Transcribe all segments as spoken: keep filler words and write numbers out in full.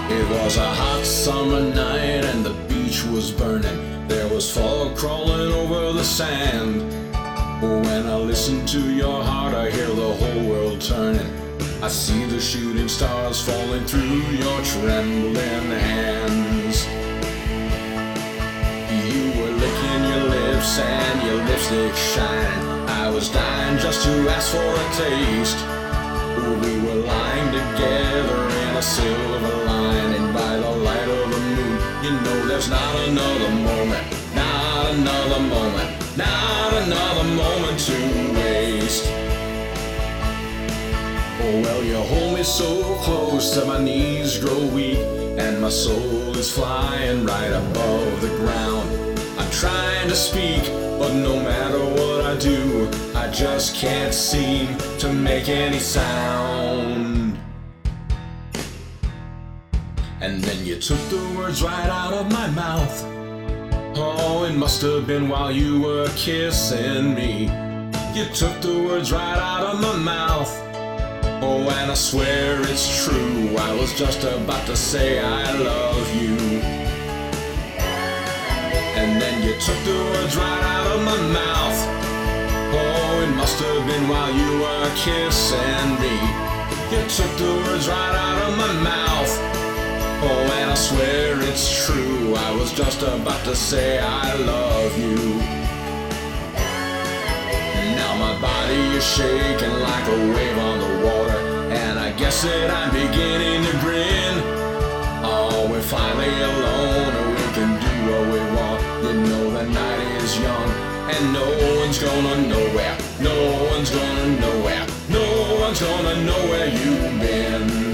It was a hot summer night and the beach was burning. There was fog crawling over the sand. When I listen to your heart, I hear the whole world turning. I see the shooting stars falling through your trembling hands. You were licking your lips and your lipstick shining. I was dying just to ask for a taste. We were lying together in a silver lining by the light of the moon. You know there's not another moment, not another moment, not another moment to waste. Oh well, you hold me so close that my knees grow weak and my soul is flying right above the ground. I'm trying to speak, but no matter what I do, I just can't seem to make any sound. And then you took the words right out of my mouth. Oh, it must have been while you were kissing me. You took the words right out of my mouth. Oh, and I swear it's true, I was just about to say I love you. And then you took the words right out of my mouth. Oh, it must have been while you were kissing me. You took the words right out of my mouth. Oh, and I swear it's true, I was just about to say I love you. Now my body is shaking like a wave on the water, and I guess that I'm beginning to grin. Oh, we're finally alone and we can do what we want. You know the night is young and no one's gonna know where, no one's gonna know where, no one's gonna know where you've been.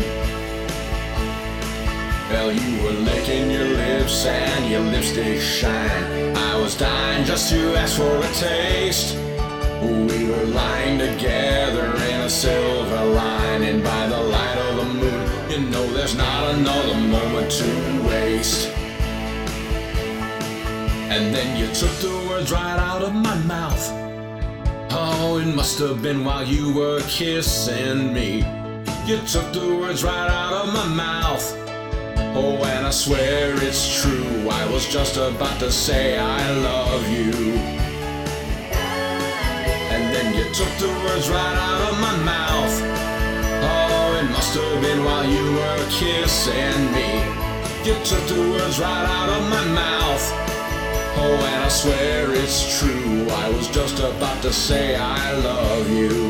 Well, you were licking your lips and your lipstick shine. I was dying just to ask for a taste. We were lying together in a silver lining by the light of the moon. You know there's not another moment to waste. And then you took the words right out of my mouth. Oh, it must have been while you were kissing me. You took the words right out of my mouth. Oh, and I swear it's true, I was just about to say I love you. And then you took the words right out of my mouth. Oh, it must have been while you were kissing me. You took the words right out of my mouth. Oh, and I swear it's true, I was just about to say I love you.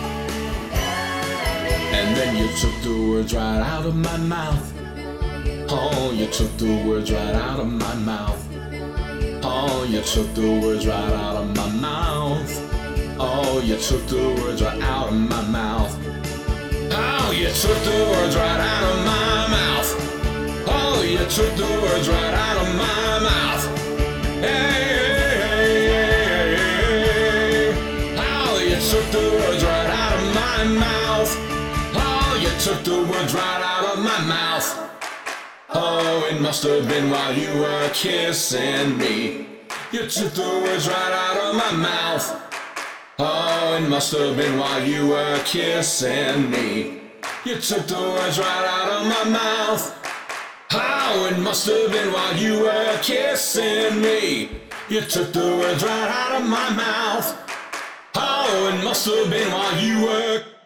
And then you took the words right out of my mouth. Oh, you took the words right out of my mouth. Oh, you took the words right out of my mouth. Oh, you took the words right out of my mouth. Oh, you took the words right out of my mouth. Oh, you took the words right out of my mouth. Hey, hey, hey, hey, hey. Oh, you took the words right out of my mouth. Oh, you took the words right out of my mouth. Oh, it must have been while you were kissing me. You took the words right out of my mouth. Oh, it must have been while you were kissing me. You took the words right out of my mouth. Oh, it must have been while you were kissing me. You took the words right out of my mouth. Oh, it must have been while you were